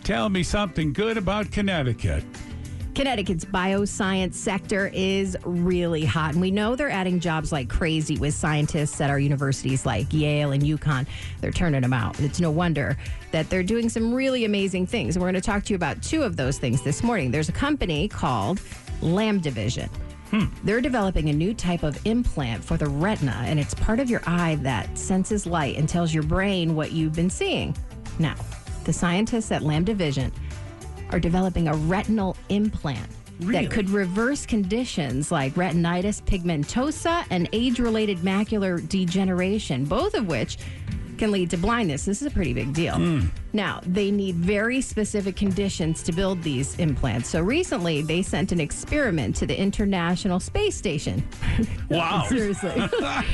Tell me something good about Connecticut. Connecticut's bioscience sector is really hot, and we know they're adding jobs like crazy with scientists at our universities like Yale and UConn. They're turning them out. It's no wonder that they're doing some really amazing things. And we're going to talk to you about two of those things this morning. There's a company called Lambda Vision. They're developing a new type of implant for the retina, and it's part of your eye that senses light and tells your brain what you've been seeing. Now, the scientists at Lambda Vision are developing a retinal implant that could reverse conditions like retinitis pigmentosa and age-related macular degeneration, both of which can lead to blindness. This is a pretty big deal. Now, they need very specific conditions to build these implants. So recently, they sent an experiment to the International Space Station. Wow. Seriously.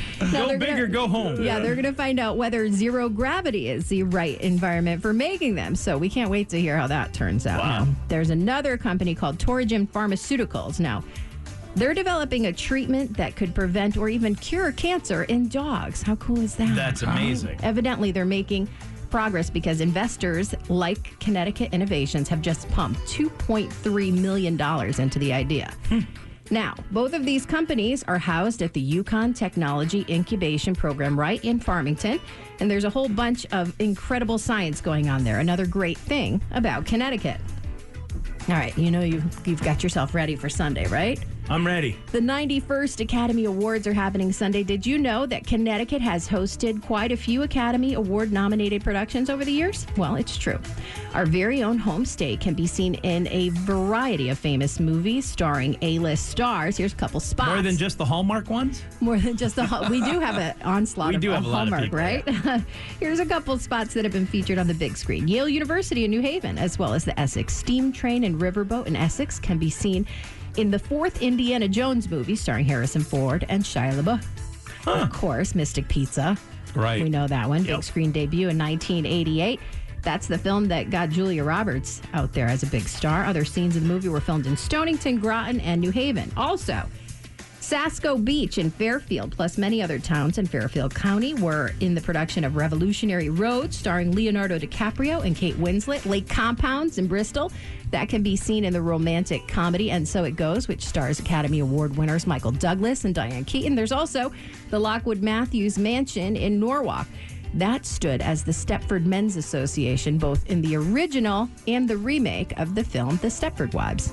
Go big or go home. Yeah, they're going to find out whether zero gravity is the right environment for making them. So we can't wait to hear how that turns out. Wow. Now, there's another company called Torregen Pharmaceuticals. Now, they're developing a treatment that could prevent or even cure cancer in dogs. How cool is that? That's amazing. Evidently, they're making progress because investors like Connecticut Innovations have just pumped $2.3 million into the idea. Now, both of these companies are housed at the UConn Technology Incubation Program right in Farmington, and there's a whole bunch of incredible science going on there. Another great thing about Connecticut. All right, you know you've got yourself ready for Sunday, right? I'm ready. The 91st Academy Awards are happening Sunday. Did you know that Connecticut has hosted quite a few Academy Award-nominated productions over the years? Well, it's true. Our very own home state can be seen in a variety of famous movies starring A-list stars. Here's a couple spots. More than just the Hallmark ones? More than just the we do have an onslaught We of do have a lot of Hallmark, people, right? Here's a couple spots that have been featured on the big screen. Yale University in New Haven, as well as the Essex Steam Train and Riverboat in Essex, can be seen in the fourth Indiana Jones movie starring Harrison Ford and Shia LaBeouf. Of course, Mystic Pizza. Right. We know that one. Yep. Big screen debut in 1988. That's the film that got Julia Roberts out there as a big star. Other scenes of the movie were filmed in Stonington, Groton, and New Haven. Also, Sasko Beach in Fairfield, plus many other towns in Fairfield County, were in the production of Revolutionary Road, starring Leonardo DiCaprio and Kate Winslet. Lake Compounds in Bristol, that can be seen in the romantic comedy And So It Goes, which stars Academy Award winners Michael Douglas and Diane Keaton. There's also the Lockwood Matthews Mansion in Norwalk. That stood as the Stepford Men's Association, both in the original and the remake of the film The Stepford Wives.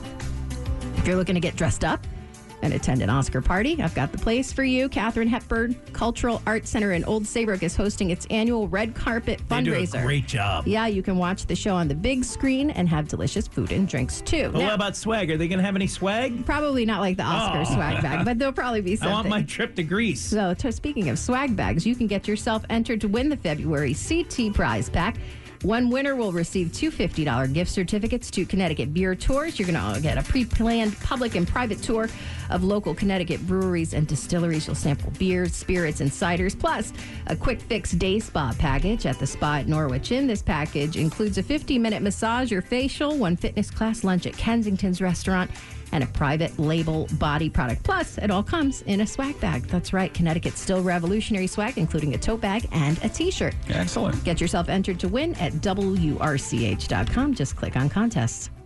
If you're looking to get dressed up and attend an Oscar party, I've got the place for you. Katharine Hepburn Cultural Arts Center in Old Saybrook is hosting its annual Red Carpet They do fundraiser. a great job. Yeah, you can watch the show on the big screen and have delicious food and drinks, too. But Now, what about swag? Are they going to have any swag? probably not like the Oscar swag bag, but there'll probably be I something. want my trip to Greece. So, speaking of swag bags, you can get yourself entered to win the February CT prize pack. One winner will receive two $50 gift certificates to Connecticut Beer Tours. You're going to get a pre-planned public and private tour of local Connecticut breweries and distilleries. You'll sample beers, spirits, and ciders, plus a quick fix day spa package at the spa at Norwich Inn. This package includes a 50-minute massage or facial, one fitness class, lunch at Kensington's restaurant, and a private label body product. Plus, it all comes in a swag bag. That's right, Connecticut's still revolutionary swag, including a tote bag and a t-shirt. Excellent. Get yourself entered to win at WRCH.com. Just click on contests.